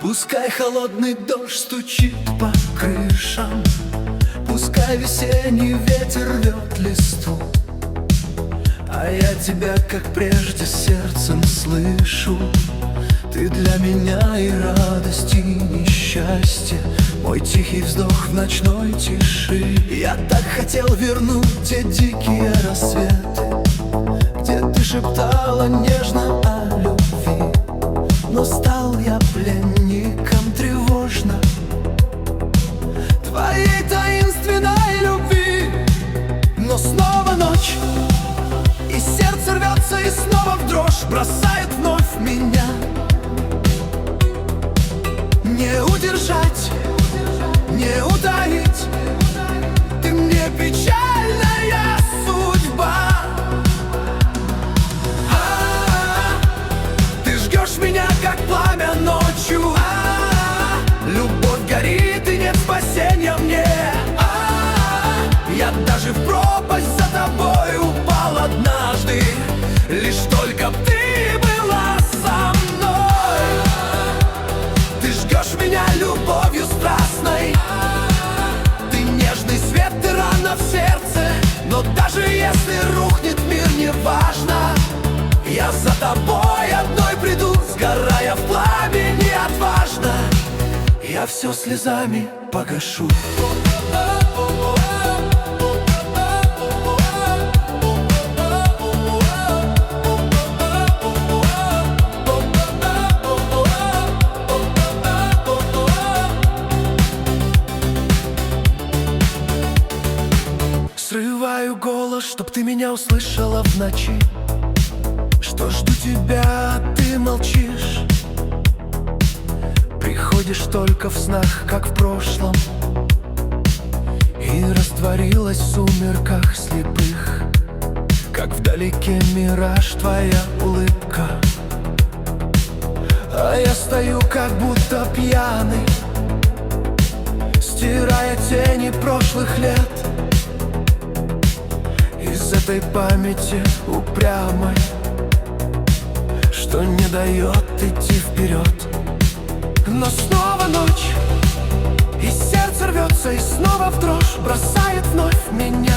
Пускай холодный дождь стучит по крышам, пускай весенний ветер рвет листву, а я тебя, как прежде, сердцем слышу. Ты для меня и радость, и несчастье, мой тихий вздох в ночной тиши. Я так хотел вернуть те дикие рассветы, где ты шептала нежно о любви, но стал я пленником тревожно твоей таинственной любви. Но снова ночь, и сердце рвется, и снова в дрожь бросает вновь меня. Не удержать, не утаить, ты мне печальная судьба. Ты жгешь меня, как пламя ночью. Любовь горит, и нет спасения мне. Я даже в пропасть за тобой упал однажды, лишь только б ты была со мной. Ты жгешь меня любовью страстной, ты нежный свет, ты рана в сердце. Но даже если рухнет мир, не важно, я за тобой одной приду, сгорая в пламени отважно. Я все слезами погашу. Срываю голос, чтоб ты меня услышала в ночи, что жду тебя, а ты молчишь. Приходишь только в снах, как в прошлом, и растворилась в сумерках слепых, как вдалеке мираж твоя улыбка. А я стою, как будто пьяный, стирая тени прошлых лет из этой памяти упрямой, что не дает идти вперед. Но снова ночь, и сердце рвется, и снова в дрожь бросает вновь меня.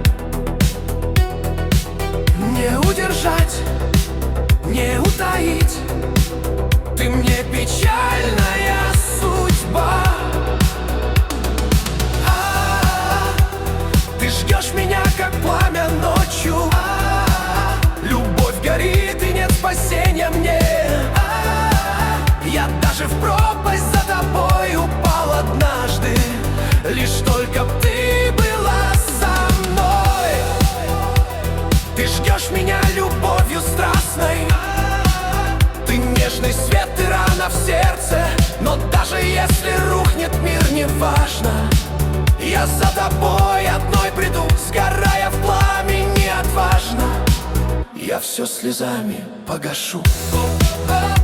Не удержать, не утаить, ты мне печальная судьба. Ты жгешь меня, как пламя ночью. Любовь горит, и нет спасения мне. Я даже в пропасть за тобой упал однажды, лишь только б ты была со мной. Ты жгешь меня любовью страстной, ты нежный свет, ты рана в сердце. Но даже если рухнет мир, не важно, я за тобой одной приду, сгорая в пламени отважно. Я все слезами погашу.